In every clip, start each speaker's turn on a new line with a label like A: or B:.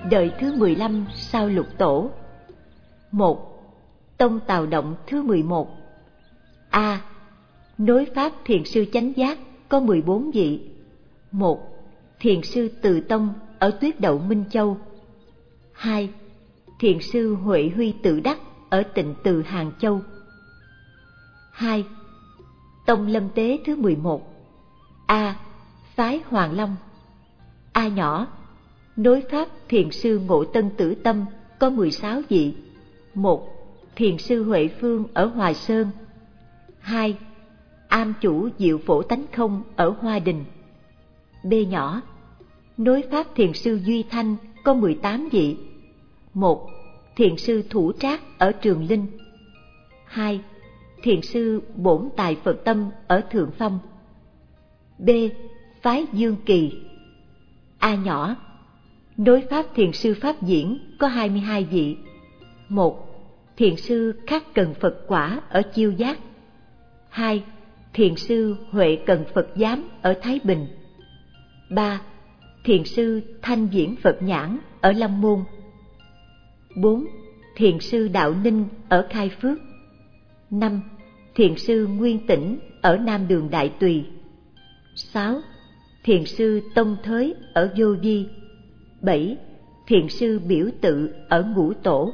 A: đời thứ 15 sau Lục Tổ. 1. Tông Tào Động thứ 11. A. Nối pháp thiền sư chánh giác có 14 vị. 1. Thiền sư Từ Tông ở Tuyết Đậu Minh Châu. 2. Thiền sư Huệ Huy Tự Đắc ở Tịnh Từ Hàng Châu. 2. Tông Lâm Tế thứ 11. A. Phái Hoàng Long. A nhỏ. Nối pháp thiền sư Ngộ Tân Tử Tâm có 16 vị. 1. Thiền sư Huệ Phương ở Hòa Sơn. 2. Am chủ Diệu Phổ Tánh Không ở Hoa Đình. B nhỏ. Nối pháp thiền sư Duy Thanh có 18 vị. 1. Thiền sư Thủ Trác ở Trường Linh. 2. Thiền sư Bổn Tài Phật Tâm ở Thượng Phong. B. Phái Dương Kỳ. A nhỏ. Nối pháp thiền sư Pháp Diễn có 22 vị. 1. Thiền sư Khắc Cần Phật Quả ở Chiêu Giác. 2. Thiền sư Huệ Cần Phật Giám ở Thái Bình. 3. Thiền sư Thanh Viễn Phật Nhãn ở Long Môn. 4. Thiền sư Đạo Ninh ở Khai Phước. 5. Thiền sư Nguyên Tĩnh ở Nam Đường Đại Tùy. 6. Thiền sư Tông Thới ở Vô Vi. 7. Thiền sư Biểu Tự ở Ngũ Tổ.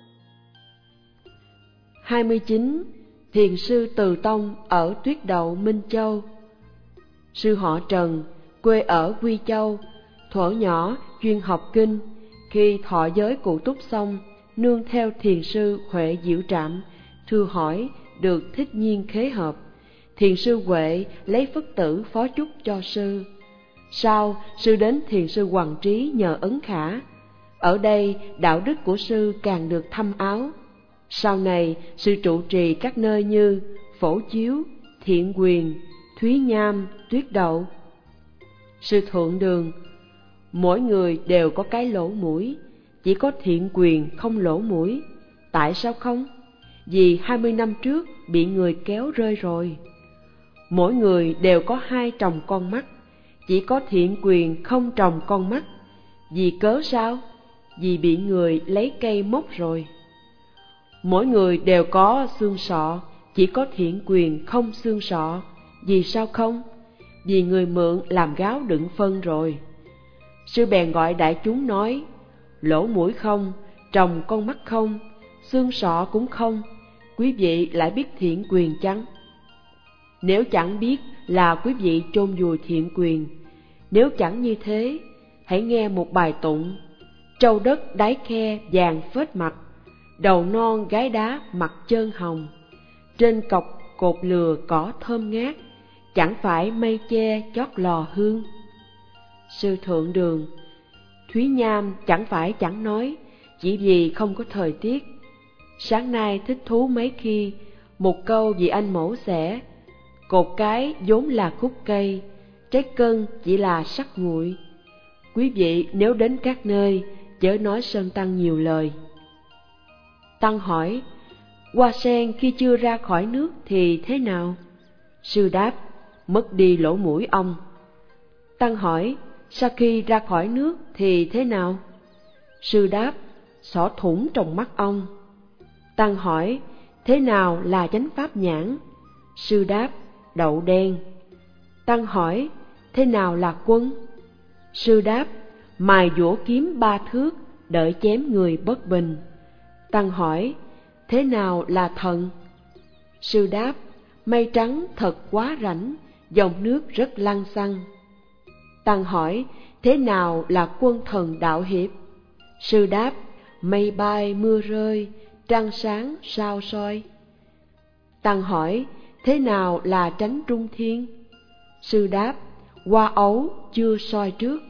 B: 29. Thiền sư Từ Tông ở Tuyết Đậu Minh Châu. Sư họ Trần, quê ở Quy Châu, thuở nhỏ chuyên học kinh. Khi thọ giới cụ túc xong, nương theo thiền sư Huệ Diệu Trạm, thưa hỏi được thích nhiên khế hợp. Thiền sư Huệ lấy Phất Tử phó chúc cho sư. Sau, sư đến thiền sư Hoằng Trí nhờ ấn khả. Ở đây, đạo đức của sư càng được thâm áo. Sau này, sư trụ trì các nơi như Phổ Chiếu, Thiện Quyền, Thúy Nham, Tuyết Đậu. Sư Thượng Đường: mỗi người đều có cái lỗ mũi, chỉ có Thiện Quyền không lỗ mũi. Tại sao không? Vì 20 năm trước bị người kéo rơi rồi. Mỗi người đều có 2 tròng con mắt, chỉ có Thiện Quyền không tròng con mắt. Vì cớ sao? Vì bị người lấy cây móc rồi. Mỗi người đều có xương sọ, chỉ có Thiện Quyền không xương sọ. Vì sao không? Vì người mượn làm gáo đựng phân rồi. Sư bèn gọi đại chúng nói: lỗ mũi không, tròng con mắt không, xương sọ cũng không, quý vị lại biết Thiện Quyền chăng? Nếu chẳng biết là quý vị chôn vùi Thiện Quyền. Nếu chẳng như thế, hãy nghe một bài tụng: trâu đất đáy khe vàng phết mặt, đầu non gái đá mặt trơn hồng, trên cọc cột lừa cỏ thơm ngát, chẳng phải mây che chót lò hương. Sư Thượng Đường: Thúy Nham chẳng phải chẳng nói, chỉ vì không có thời tiết. Sáng nay thích thú mấy khi, một câu vì anh mổ xẻ. Cột cái vốn là khúc cây, trái cân chỉ là sắc nguội. Quý vị nếu đến các nơi, chớ nói Sơn Tăng nhiều lời. Tăng hỏi: hoa sen khi chưa ra khỏi nước thì thế nào? Sư đáp: mất đi lỗ mũi ông. Tăng hỏi: sau khi ra khỏi nước thì thế nào? Sư đáp: xỏ thủng trong mắt ông. Tăng hỏi: thế nào là chánh pháp nhãn? Sư đáp: đậu đen. Tăng hỏi: thế nào là quân? Sư đáp: mài dũa kiếm 3 thước, đợi chém người bất bình. Tăng hỏi: thế nào là thần? Sư đáp: mây trắng thật quá rảnh, dòng nước rất lăng xăng. Tăng hỏi: thế nào là quân thần đạo hiệp? Sư đáp: mây bay mưa rơi, trăng sáng sao soi. Tăng hỏi: thế nào là tránh trung thiên? Sư đáp: hoa ấu chưa soi trước.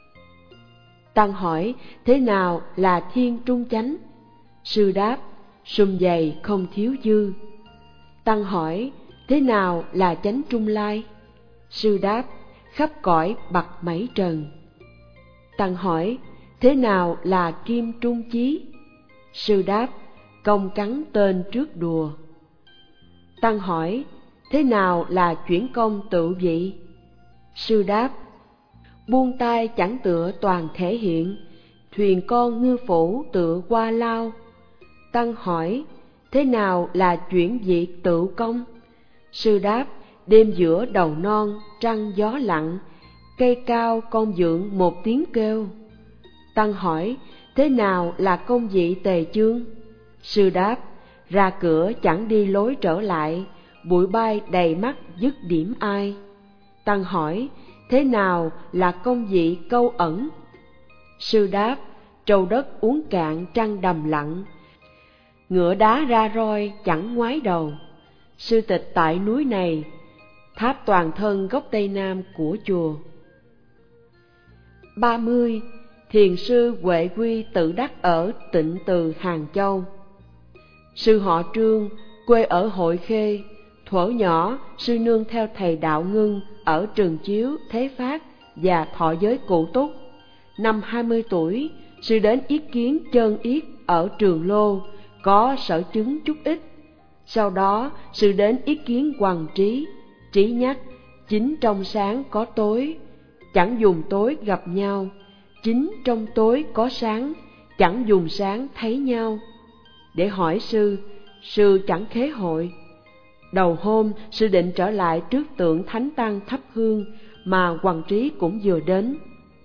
B: Tăng hỏi: thế nào là thiên trung chánh? Sư đáp: sum dày không thiếu dư. Tăng hỏi: thế nào là chánh trung lai? Sư đáp: khắp cõi bặt mảy trần. Tăng hỏi: thế nào là kim trung chí? Sư đáp: công cắn tên trước đùa. Tăng hỏi: thế nào là chuyển công tự vị? Sư đáp: buông tay chẳng tựa toàn thể hiện, thuyền con ngư phủ tựa qua lao. Tăng hỏi, thế nào là chuyển diệt tự công? Sư đáp, đêm giữa đầu non, trăng gió lặng, cây cao con dượng một tiếng kêu. Tăng hỏi, thế nào là công vị tề chương? Sư đáp, ra cửa chẳng đi lối trở lại, bụi bay đầy mắt dứt điểm ai. Tăng hỏi, thế nào là công vị câu ẩn? Sư đáp, trâu đất uống cạn trăng đầm lặng, ngựa đá ra roi chẳng ngoái đầu. Sư tịch tại núi này, tháp toàn thân góc tây nam của chùa. 30. Thiền sư Huệ Quy tự đắc ở Tịnh Từ, Hàng Châu. Sư họ Trương, quê ở Hội Khê. Thuở nhỏ, sư nương theo thầy Đạo Ngưng ở Trường Chiếu, Thế Phát và thọ giới Cụ Túc. Năm 20 tuổi, sư đến ý kiến Chân Yết ở Trường Lô, có sở chứng chút ít. Sau đó, sư đến ý kiến Hoằng Trí, Trí nhắc, chính trong sáng có tối, chẳng dùng tối gặp nhau, chính trong tối có sáng, chẳng dùng sáng thấy nhau. Để hỏi sư, sư chẳng khế hội. Đầu hôm, sư định trở lại trước tượng Thánh Tăng thắp hương, mà Hoằng Trí cũng vừa đến.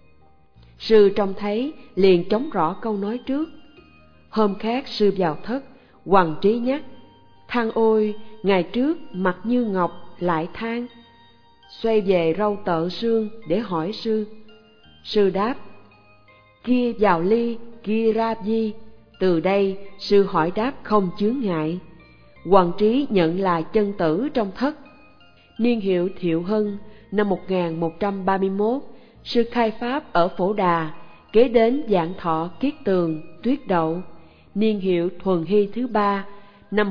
B: Sư trông thấy, liền trống rõ câu nói trước. Hôm khác sư vào thất, Hoằng Trí nhắc, than ôi, ngày trước mặt như ngọc lại than. Xoay về râu tợ xương để hỏi sư. Sư đáp, kia vào ly, kia ra di. Từ đây sư hỏi đáp không chướng ngại. Hoằng Trí nhận là chân tử trong thất. Niên hiệu Thiệu Hưng, năm 1131, sư khai pháp ở Phổ Đà, kế đến Vạn Thọ Kiết Tường, Tuyết Đậu. Niên hiệu Thuần Hy thứ 3, năm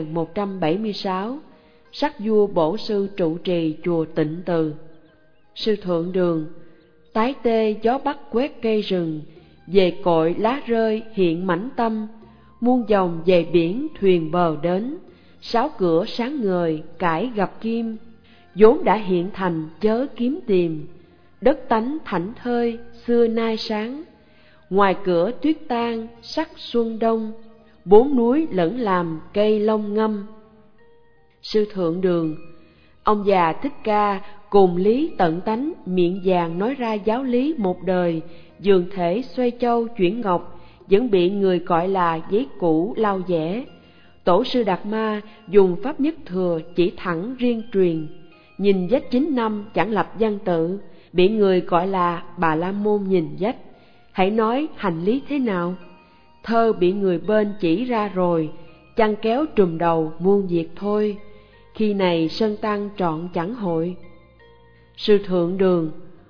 B: 1176, sắc vua bổ sư trụ trì chùa Tịnh Từ. Sư Thượng Đường, tái tê gió bắc quét cây rừng, về cội lá rơi hiện mảnh tâm, muôn dòng về biển thuyền bờ đến, sáu cửa sáng ngời cải gặp kim, vốn đã hiện thành chớ kiếm tìm, đất tánh thảnh thơi xưa nay sáng, ngoài cửa tuyết tan sắc xuân đông, bốn núi lẫn làm cây long ngâm. Sư Thượng Đường, ông già Thích Ca cùng lý tận tánh miệng vàng nói ra giáo lý một đời, dường thể xoay châu chuyển ngọc, vẫn bị người gọi là giấy cũ lau vẽ. Tổ sư Đạt Ma dùng pháp nhất thừa chỉ thẳng riêng truyền, nhìn vách 9 năm chẳng lập văn tự, bị người gọi là Bà La Môn nhìn vách. Hãy nói hành lý thế nào? Thơ bị người bên chỉ ra rồi, chăn kéo trùm đầu muôn việc thôi, khi này sơn tăng trọn chẳng hội. Sư Thượng Đường,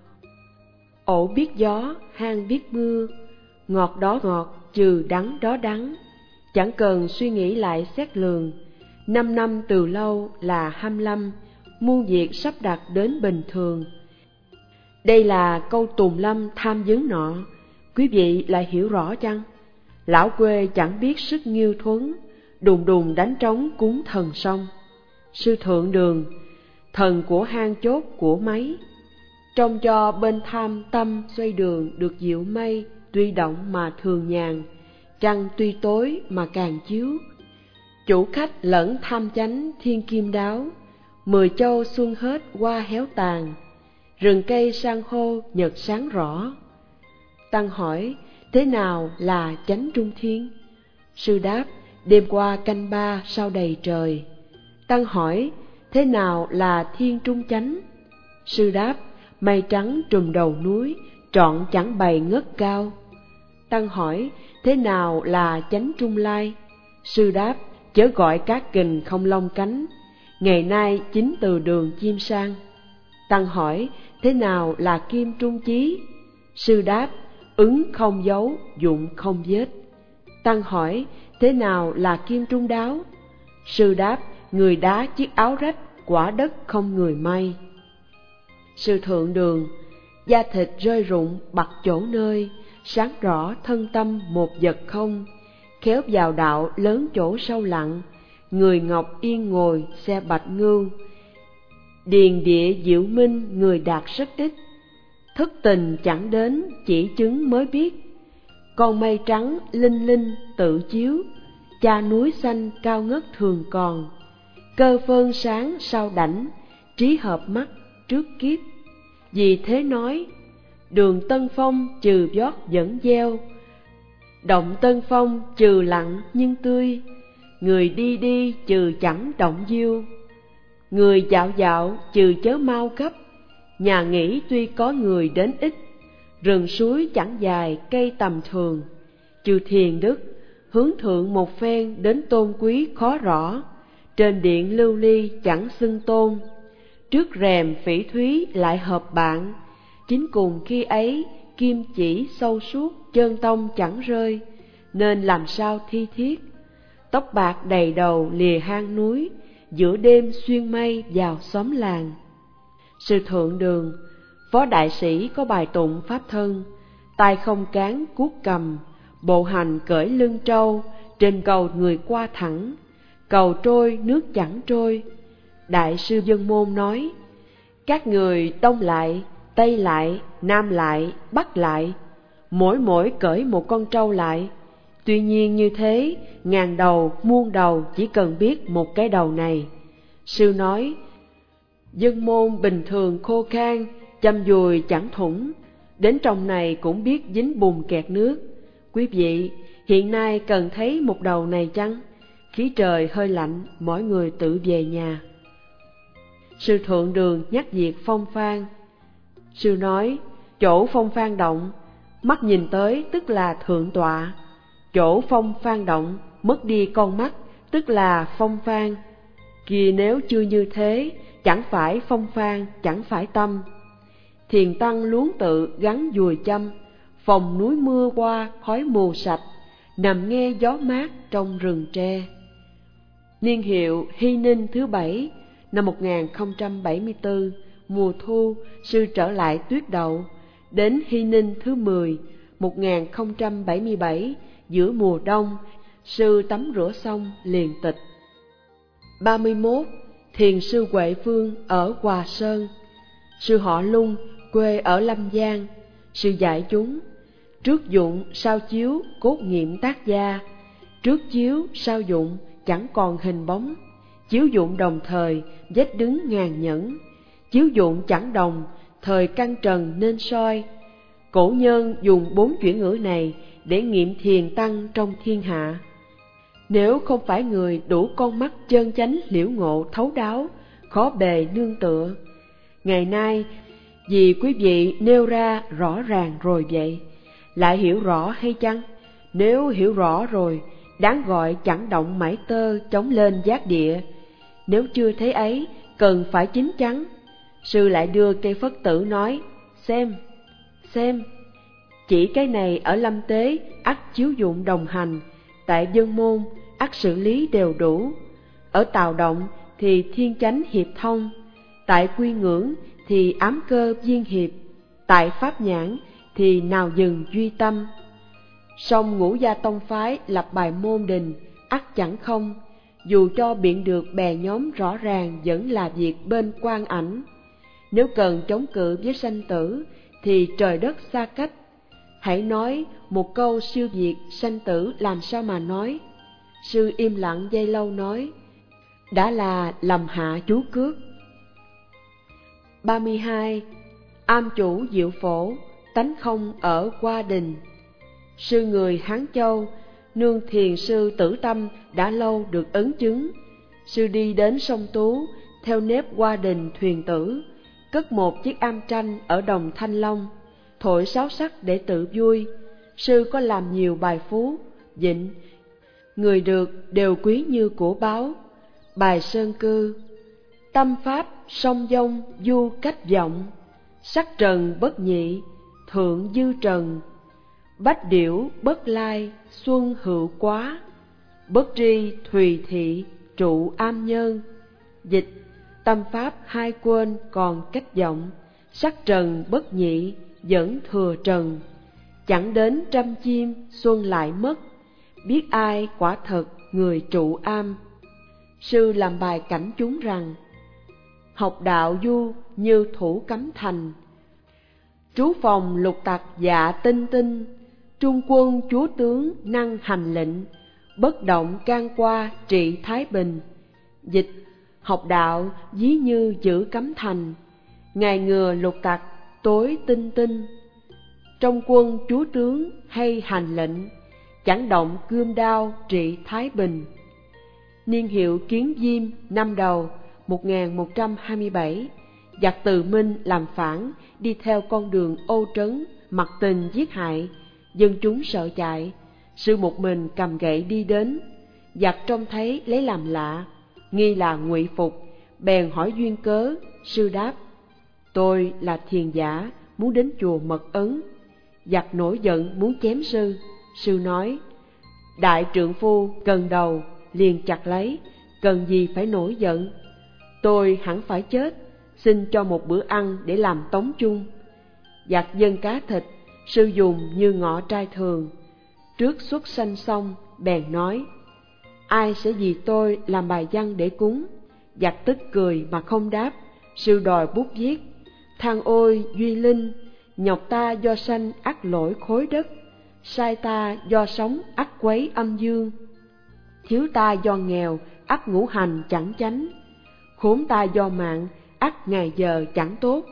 B: ổ biết gió, hang biết mưa, ngọt đó ngọt, trừ đắng đó đắng, chẳng cần suy nghĩ lại xét lường. 5 năm từ lâu là 25, muôn việc sắp đặt đến bình thường. Đây là câu tùng lâm tham vấn nọ, quý vị lại hiểu rõ chăng? Lão quê chẳng biết sức nghiêu thuấn, đùng đùng đánh trống cúng thần sông. Sư Thượng Đường, thần của hang chốt của máy, trông cho bên tham tâm xoay đường được dịu mây, tuy động mà thường nhàn, trăng tuy tối mà càng chiếu. Chủ khách lẫn tham chánh thiên kim đáo, 10 châu xuân hết hoa héo tàn, rừng cây san hô nhật sáng rõ. Tăng hỏi, thế nào là chánh trung thiên? Sư đáp, đêm qua canh 3 sao đầy trời. Tăng hỏi, thế nào là thiên trung chánh? Sư đáp, mây trắng trùm đầu núi, trọn chẳng bày ngất cao. Tăng hỏi, thế nào là chánh trung lai? Sư đáp, chớ gọi các kình không lông cánh, ngày nay chính từ đường chim sang. Tăng hỏi, thế nào là kim trung chí? Sư đáp, ứng không dấu, dụng không vết. Tăng hỏi, thế nào là kim trung đáo? Sư đáp, người đá chiếc áo rách, quả đất không người may. Sư Thượng Đường, da thịt rơi rụng bặt chỗ nơi, sáng rõ thân tâm một vật không, khéo vào đạo lớn chỗ sâu lặng, người ngọc yên ngồi xe bạch ngưu. Điền địa diệu minh người đạt rất ít, thức tình chẳng đến chỉ chứng mới biết, Con mây trắng linh linh tự chiếu, cha núi xanh cao ngất thường còn. Cơ phơn sáng sao đảnh, trí hợp mắt trước kiếp. Vì thế nói, đường Tân Phong trừ vót vẫn gieo, động Tân Phong trừ lặng nhưng tươi. Người đi đi trừ chẳng động diêu, người dạo dạo trừ chớ mau gấp. Nhà nghỉ tuy có người đến ít, rừng suối chẳng dài cây tầm thường. Trừ thiền đức, hướng thượng một phen đến tôn quý khó rõ. Trên điện lưu ly chẳng xưng tôn, trước rèm phỉ thúy lại hợp bạn. Chính cùng khi ấy kim chỉ sâu suốt, chân tông chẳng rơi, nên làm sao thi thiết. Tóc bạc đầy đầu lìa hang núi, giữa đêm xuyên mây vào xóm làng. Sư Thượng Đường, phó đại sĩ có bài tụng pháp thân, tay không cán cuốc cầm, bộ hành cởi lưng trâu, trên cầu người qua thẳng, cầu trôi nước chẳng trôi. Đại sư Dân Môn nói, các người đông lại, tây lại, nam lại, bắc lại, mỗi cởi một con trâu lại. Tuy nhiên như thế, ngàn đầu, muôn đầu chỉ cần biết một cái đầu này. Sư nói, Dân Môn bình thường khô khan, chăm dùi chẳng thủng, đến trong này cũng biết dính bùn kẹt nước. Quý vị, hiện nay cần thấy một đầu này chăng? Khí trời hơi lạnh, mỗi người tự về nhà. Sư Thượng Đường nhắc việc phong phan. Sư nói, chỗ phong phan động, mắt nhìn tới tức là thượng tọa. Chỗ phong phan động, mất đi con mắt, tức là phong phan. Kia nếu chưa như thế, chẳng phải phong phan, chẳng phải tâm. Thiền tăng luống tự gắn dùi châm, phòng núi mưa qua khói mù sạch, nằm nghe gió mát trong rừng tre. Niên hiệu Hy Ninh thứ 7, năm 1074, mùa thu, sư trở lại Tuyết Đậu. Đến Hy Ninh thứ 10, 1077, giữa mùa đông, sư tắm rửa xong liền tịch. 31. Thiền sư Huệ Phương ở Hòa Sơn. Sư họ Lung, quê ở Lâm Giang. Sư dạy chúng, trước dụng sau chiếu cốt nghiệm tác gia, trước chiếu sau dụng chẳng còn hình bóng, chiếu dụng đồng thời vết đứng ngàn nhẫn, chiếu dụng chẳng đồng thời căn trần nên soi. Cổ nhân dùng 4 chuyển ngữ này để nghiệm thiền tăng trong thiên hạ. Nếu không phải người đủ con mắt chân chánh liễu ngộ thấu đáo, khó bề nương tựa. Ngày nay, vì quý vị nêu ra rõ ràng rồi vậy, lại hiểu rõ hay chăng? Nếu hiểu rõ rồi, đáng gọi chẳng động mảy tơ chống lên giác địa. Nếu chưa thấy ấy, cần phải chín chắn. Sư lại đưa cây phất tử nói, xem, chỉ cái này ở Lâm Tế ắt chiếu dụng đồng hành, tại Dân Môn ắt xử lý đều đủ. Ở Tào Động thì thiên chánh hiệp thông, tại Quy Ngưỡng thì ám cơ viên hiệp, tại Pháp Nhãn thì nào dừng duy tâm. Song Ngũ Gia Tông phái lập bài môn đình ắt chẳng không, dù cho biện được bè nhóm rõ ràng vẫn là việc bên quan ảnh. Nếu cần chống cự với sanh tử thì trời đất xa cách. Hãy nói một câu siêu việt sanh tử làm sao mà nói. Sư im lặng giây lâu nói, đã là lầm hạ chú cước. 32. Am chủ Diệu Phổ, tánh không ở Hoa Đình. Sư người Hán Châu, nương thiền sư Tử Tâm đã lâu được ấn chứng. Sư đi đến sông Tú, theo nếp Hoa Đình thuyền tử, cất một chiếc am tranh ở đồng Thanh Long, thổi sáo sắc để tự vui. Sư có làm nhiều bài phú, vịnh, người được đều quý như của báo. Bài Sơn Cư, tâm pháp song dông du cách vọng, sắc trần bất nhị, thượng dư trần, bách điểu bất lai, xuân hữu quá, bất tri thùy thị, trụ am nhân. Dịch, tâm pháp hai quên còn cách vọng, sắc trần bất nhị, vẫn thừa trần, chẳng đến trăm chim xuân lại mất, biết ai quả thật người trụ am. Sư làm bài cảnh chúng rằng, học đạo du như thủ cấm thành, trú phòng lục tặc dạ tinh tinh, Trung quân chúa tướng năng hành lệnh, bất động can qua trị thái bình. Dịch: học đạo ví như giữ cấm thành, ngày ngừa lục tặc tối tinh tinh. Trong quân chúa tướng hay hành lệnh, chẳng động gươm đao trị thái bình. Niên hiệu Kiến Diêm năm Đầu 1127, giặc Từ Minh làm phản, đi theo con đường Âu Trấn, mặc tình giết hại. Dân chúng sợ chạy, sư một mình cầm gậy đi đến. Giặc trông thấy lấy làm lạ, nghi là ngụy phục, bèn hỏi duyên cớ. Sư đáp: tôi là thiền giả, muốn đến chùa Mật Ấn. Giặc nổi giận muốn chém sư. Sư nói: đại trượng phu cần đầu, liền chặt lấy, cần gì phải nổi giận. Tôi hẳn phải chết, xin cho một bữa ăn để làm tống chung. Giặc dâng cá thịt, sư dùng như ngọ trai thường. Trước xuất sanh xong, bèn nói: ai sẽ vì tôi làm bài văn để cúng? Giặc tức cười mà không đáp. Sư đòi bút viết: than ôi duy linh, nhọc ta do sanh ắt lỗi khối đất, sai ta do sống ắt quấy âm dương, thiếu ta do nghèo ắt ngũ hành chẳng chánh, khốn ta do mạng ắt ngày giờ chẳng tốt.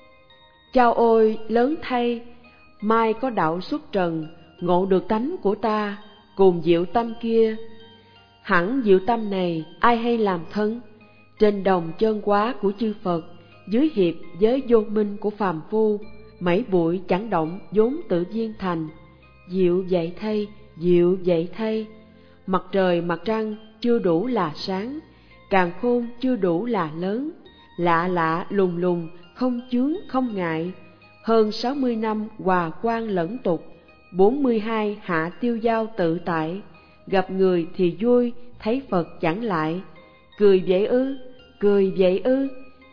B: Chao ôi lớn thay, mai có đạo xuất trần, ngộ được tánh của ta, cùng diệu tâm kia. Hẳn diệu tâm này ai hay làm thân, trên đồng chân quá của chư Phật, dưới hiệp giới vô minh của phàm phu, mấy bụi chẳng động vốn tự viên thành. Diệu vậy thay, diệu vậy thay, mặt trời mặt trăng chưa đủ là sáng, càn khôn chưa đủ là lớn, lạ lạ lùng lùng không chướng không ngại. Hơn 60 năm hòa quang lẫn tục, 42 hạ tiêu giao tự tại, gặp người thì vui, thấy Phật chẳng lại. Cười vậy ư, cười vậy ư.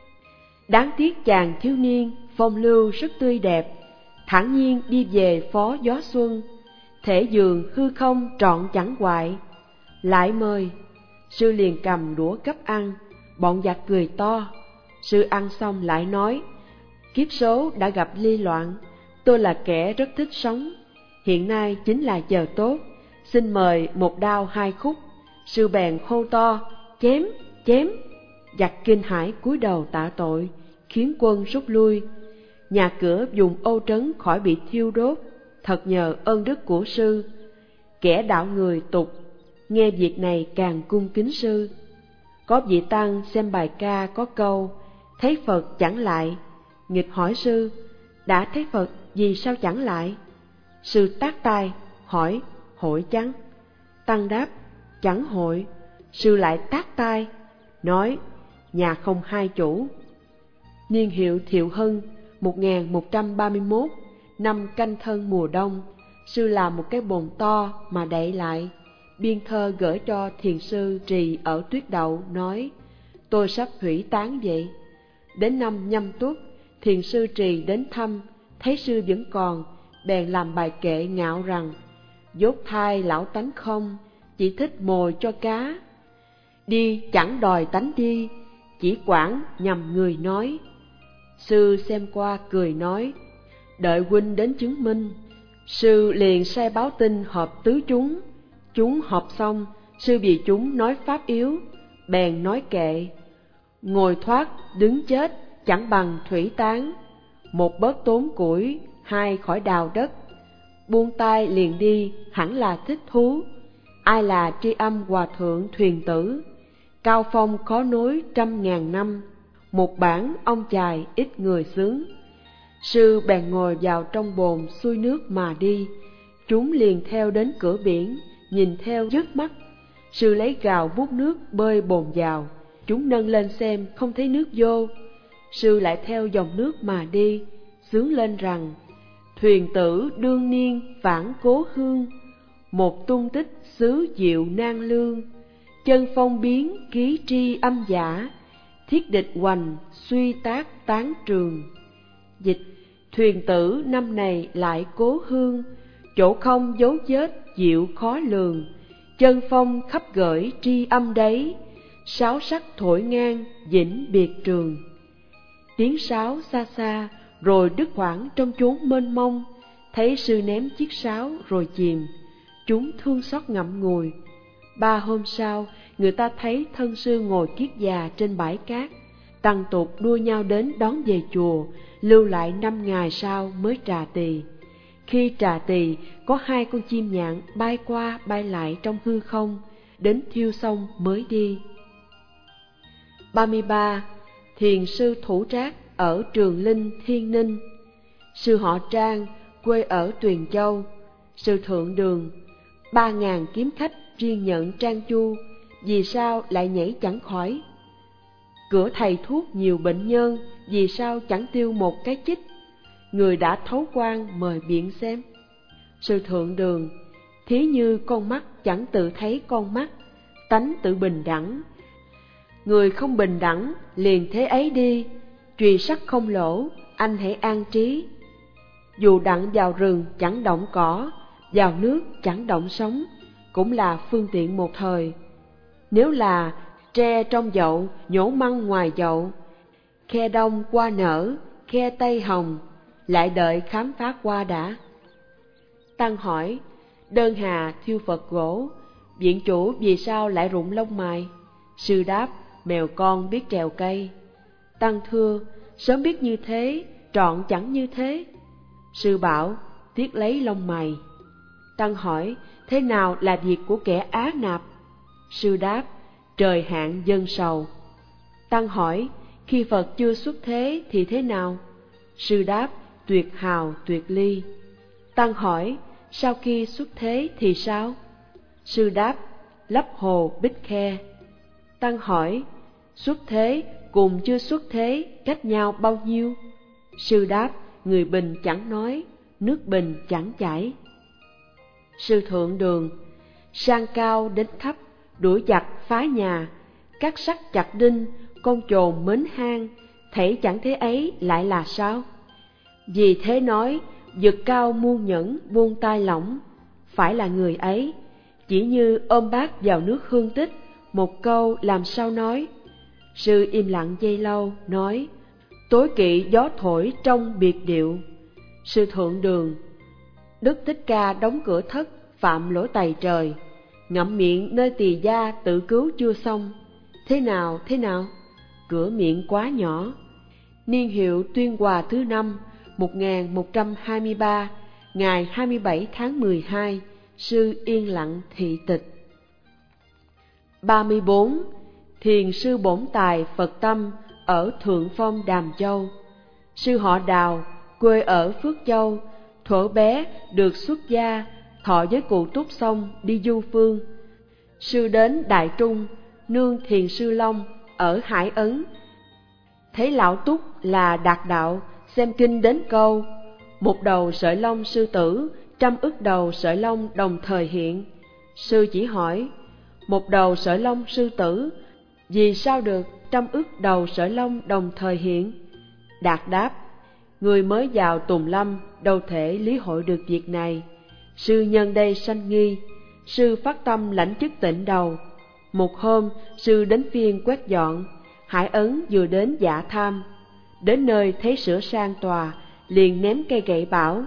B: Đáng tiếc chàng thiếu niên phong lưu rất tươi đẹp, thản nhiên đi về phó gió xuân, thể dường hư không trọn chẳng hoại. Lại mời, sư liền cầm đũa gấp ăn, bọn giặc cười to. Sư ăn xong lại nói: kiếp số đã gặp ly loạn, tôi là kẻ rất thích sống, hiện nay chính là giờ tốt, xin mời một đao hai khúc. Sư bèn hô to: chém, chém. Giặc kinh hãi cúi đầu tạ tội, khiến quân rút lui. Nhà cửa vùng Âu Trấn khỏi bị thiêu đốt, thật nhờ ơn đức của sư. Kẻ đạo người tục, nghe việc này càng cung kính sư. Có vị tăng xem bài ca có câu: thấy Phật chẳng lại. Nghịch hỏi sư: đã thấy Phật vì sao chẳng lại? Sư tát tai hỏi: hội chăng? Tăng đáp: chẳng hội. Sư lại tát tai nói: nhà không hai chủ. Niên hiệu Thiệu Hưng 1131, năm Canh Thân mùa đông, sư làm một cái bồn to mà đậy lại. Biên thơ gửi cho thiền sư Trì ở Tuyết Đậu, nói: tôi sắp hủy tán vậy. Đến năm Nhâm Tuất, thiền sư Trì đến thăm, thấy sư vẫn còn, bèn làm bài kệ ngạo rằng: dốt thai lão tánh không, chỉ thích mồi cho cá. Đi chẳng đòi tánh đi, chỉ quản nhằm người nói. Sư xem qua cười nói: đợi huynh đến chứng minh. Sư liền sai báo tin họp tứ chúng. Chúng họp xong, sư vì chúng nói pháp yếu, bèn nói kệ: ngồi thoát đứng chết chẳng bằng thủy tán, một bớt tốn củi, hai khỏi đào đất. Buông tay liền đi hẳn là thích thú, ai là tri âm hòa thượng thuyền tử. Cao phong khó nối 100.000 năm, một bản ông chài ít người xướng. Sư bèn ngồi vào trong bồn xuôi nước mà đi. Chúng liền theo đến cửa biển, nhìn theo dứt mắt. Sư lấy gào múc nước bơi bồn vào, chúng nâng lên xem không thấy nước vô. Sư lại theo dòng nước mà đi, xướng lên rằng: thuyền tử đương niên phản cố hương, một tung tích xứ diệu nan lương. Chân phong biến ký tri âm giả, thiết địch hoành suy tác tán trường. Dịch: thuyền tử năm này lại cố hương, chỗ không dấu vết diệu khó lường. Chân phong khắp gửi tri âm đấy, sáo sắc thổi ngang vĩnh biệt trường. Tiếng sáo xa xa rồi đứt quãng trong chốn mênh mông, thấy sư ném chiếc sáo rồi chìm. Chúng thương xót ngậm ngùi. 3 hôm sau, người ta thấy thân sư ngồi kiết già trên bãi cát. Tăng tục đua nhau đến đón về chùa, lưu lại 5 ngày sau mới trà tỳ. Khi trà tỳ, có 2 con chim nhạn bay qua bay lại trong hư không, đến thiêu xong mới đi. 33. Thiền sư Thủ Trác ở Trường Linh, Thiên Ninh. Sư họ Trang, quê ở Tuyền Châu. Sư Thượng Đường. 3.000 kiếm khách riêng nhận Trang Chu, vì sao lại nhảy chẳng khỏi? Cửa thầy thuốc nhiều bệnh nhân, vì sao chẳng tiêu một cái chích? Người đã thấu quan mời biện xem. Sư Thượng Đường. Thí như con mắt chẳng tự thấy con mắt, tánh tự bình đẳng. Người không bình đẳng, liền thế ấy đi, trùy sắt không lỗ, anh hãy an trí. Dù đặng vào rừng chẳng động cỏ, vào nước chẳng động sóng, cũng là phương tiện một thời. Nếu là tre trong dậu, nhổ măng ngoài dậu, khe đông qua nở, khe tây hồng, lại đợi khám phá qua đã. Tăng hỏi, đơn hà thiêu Phật gỗ, viện chủ vì sao lại rụng lông mày? Sư đáp, mèo con biết trèo cây. Tăng thưa, sớm biết như thế, trọn chẳng như thế. Sư bảo, tiếc lấy lông mày. Tăng hỏi, thế nào là việc của kẻ á nạp? Sư đáp, trời hạn dân sầu. Tăng hỏi, khi Phật chưa xuất thế thì thế nào? Sư đáp, tuyệt hào tuyệt ly. Tăng hỏi, sau khi xuất thế thì sao? Sư đáp, lấp hồ bích khe. Tăng hỏi, xuất thế cùng chưa xuất thế cách nhau bao nhiêu? Sư đáp, người bình chẳng nói, nước bình chẳng chảy. Sư Thượng Đường. Sang cao đến thấp, đuổi giặc phá nhà, cắt sắt chặt đinh, con chồn mến hang, thảy chẳng thế ấy lại là sao? Vì thế nói, vực cao muôn nhẫn buông tay lỏng, phải là người ấy, chỉ như ôm bát vào nước hương tích, một câu làm sao nói. Sư im lặng giây lâu, nói, tối kỵ gió thổi trong biệt điệu. Sư Thượng Đường. Đức Thích Ca đóng cửa thất, phạm lỗi tày trời, ngậm miệng nơi tỳ gia tự cứu chưa xong. Thế nào, thế nào? Cửa miệng quá nhỏ. Niên hiệu Tuyên Hòa thứ 5, 1123, ngày 27 tháng 12, sư yên lặng thị tịch. 34. Thiền sư Bổn Tài Phật Tâm ở Thượng Phong Đàm Châu. Sư họ Đào, quê ở Phước Châu, thuở bé được xuất gia, thọ với cụ Túc xong đi du phương. Sư đến Đại Trung, nương thiền sư Long ở Hải Ấn. Thấy lão Túc là đạt đạo, xem kinh đến câu, một đầu sợi lông sư tử, 100 ức đầu sợi lông đồng thời hiện. Sư chỉ hỏi, một đầu sợi lông sư tử, vì sao được 100 ức đầu sợi lông đồng thời hiện? Đạt đáp, người mới vào Tùng Lâm, đâu thể lý hội được việc này. Sư nhân đây sanh nghi, sư phát tâm lãnh chức tịnh đầu. Một hôm, sư đến phiên quét dọn, Hải Ấn vừa đến Dạ Tham. Đến nơi thấy sửa sang tòa, liền ném cây gậy bảo,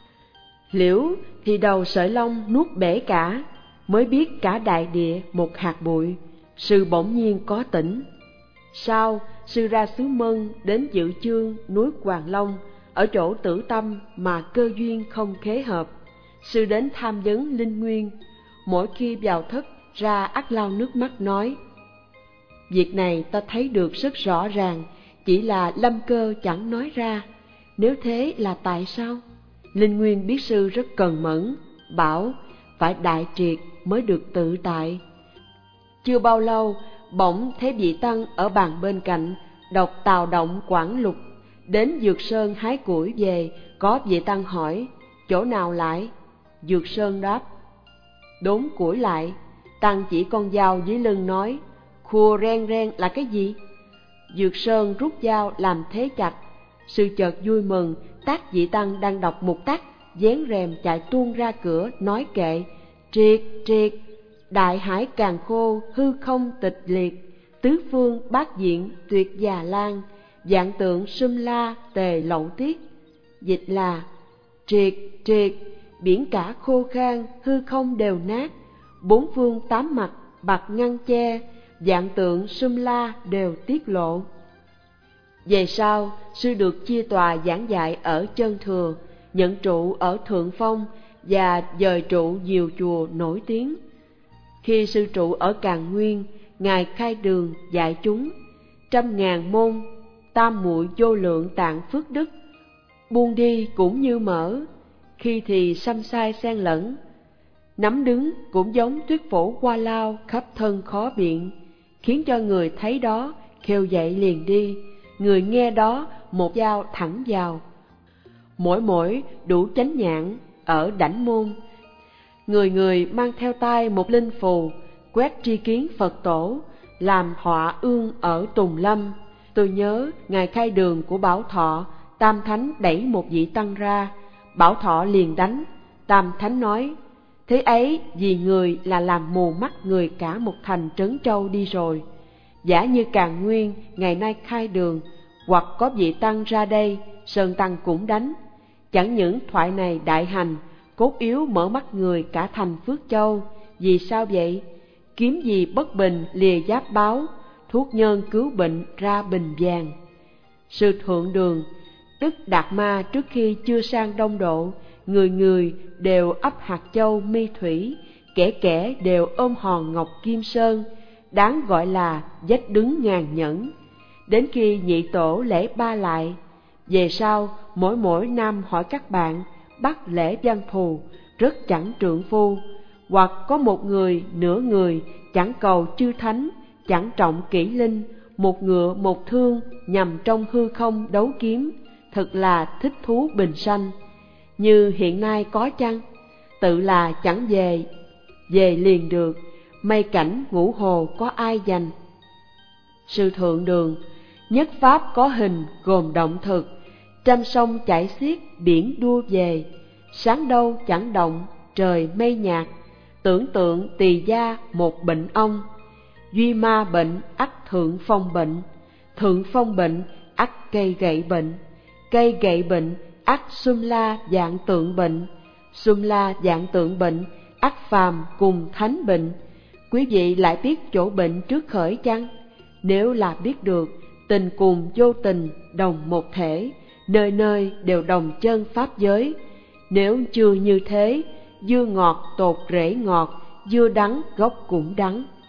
B: liễu thì đầu sợi lông nuốt bể cả, mới biết cả đại địa một hạt bụi. Sư bỗng nhiên có tỉnh. Sau, sư ra xứ Mân đến dự chương núi Hoàng Long, ở chỗ Tử Tâm mà cơ duyên không khế hợp. Sư đến tham vấn linh nguyên, mỗi khi vào thất ra ắt lau nước mắt nói, việc này ta thấy được rất rõ ràng, chỉ là lâm cơ chẳng nói ra. Nếu thế là tại sao? Linh Nguyên biết sư rất cần mẫn, bảo phải đại triệt mới được tự tại. Chưa bao lâu, bỗng thấy vị tăng ở bàn bên cạnh đọc Tào Động Quảng Lục, đến Dược Sơn hái củi về. Có vị tăng hỏi, chỗ nào lại? Dược Sơn đáp, đốn củi lại. Tăng chỉ con dao dưới lưng nói, khua ren ren là cái gì? Dược Sơn rút dao làm thế chặt. Sư chợt vui mừng, tác vị tăng đang đọc một tắc, vén rèm chạy tuôn ra cửa, nói kệ, triệt triệt, đại hải càn khô, hư không tịch liệt, tứ phương bát diện tuyệt già lan, vạn tượng sum la tề lậu tiết. Dịch là, triệt triệt, biển cả khô khan, hư không đều nát, bốn phương tám mặt bạc ngăn che, vạn tượng sum la đều tiết lộ. Về sau, sư được chia tòa giảng dạy ở Chân Thừa, nhận trụ ở Thượng Phong và dời trụ nhiều chùa nổi tiếng. Khi sư trụ ở Càn Nguyên, Ngài khai đường dạy chúng 100.000 môn, tam muội vô lượng tạng phước đức, buông đi cũng như mở, khi thì xăm sai xen lẫn, nắm đứng cũng giống tuyết phổ qua lao khắp thân khó biện, khiến cho người thấy đó khều dậy liền đi, người nghe đó một dao thẳng vào. Mỗi đủ chánh nhãn ở đảnh môn, người người mang theo tay một linh phù, quét tri kiến Phật tổ, làm họa ương ở Tùng Lâm. Tôi nhớ ngày khai đường của Bảo Thọ, Tam Thánh đẩy một vị tăng ra, Bảo Thọ liền đánh. Tam Thánh nói, thế ấy vì người là làm mù mắt người cả một thành Trấn Châu đi rồi. Giả như Càn Nguyên ngày nay khai đường, hoặc có vị tăng ra đây, Sơn Tăng cũng đánh. Chẳng những thoại này đại hành, cốt yếu mở mắt người cả thành Phước Châu. Vì sao vậy? Kiếm gì bất bình lìa giáp báo, thuốc nhân cứu bệnh ra bình vàng. Sư Thượng Đường, tức Đạt Ma trước khi chưa sang Đông Độ, người người đều ấp hạt châu mi thủy, kẻ kẻ đều ôm hòn ngọc kim sơn, đáng gọi là vách đứng ngàn nhẫn. Đến khi nhị tổ lễ ba lại, về sau mỗi năm hỏi các bạn, bắt lễ văn thù, rất chẳng trượng phu, hoặc có một người nửa người, chẳng cầu chư thánh, chẳng trọng kỷ linh, một ngựa một thương, nhằm trong hư không đấu kiếm, thật là thích thú bình sanh. Như hiện nay có chăng? Tự là chẳng về liền được, mây cảnh ngũ hồ có ai dành. Sư Thượng Đường, nhất pháp có hình gồm động thực, trăm sông chảy xiết biển đua về, sáng đâu chẳng động trời mây nhạt, tưởng tượng tỳ gia một bệnh ông, duy ma bệnh ắt thượng phong bệnh, thượng phong bệnh ắt cây gậy bệnh, cây gậy bệnh ắt sum la dạng tượng bệnh, sum la dạng tượng bệnh ắt phàm cùng thánh bệnh. Quý vị lại biết chỗ bệnh trước khởi chăng? Nếu là biết được, tình cùng vô tình đồng một thể, nơi nơi đều đồng chân pháp giới. Nếu chưa như thế, dưa ngọt tột rễ ngọt, dưa đắng gốc cũng đắng.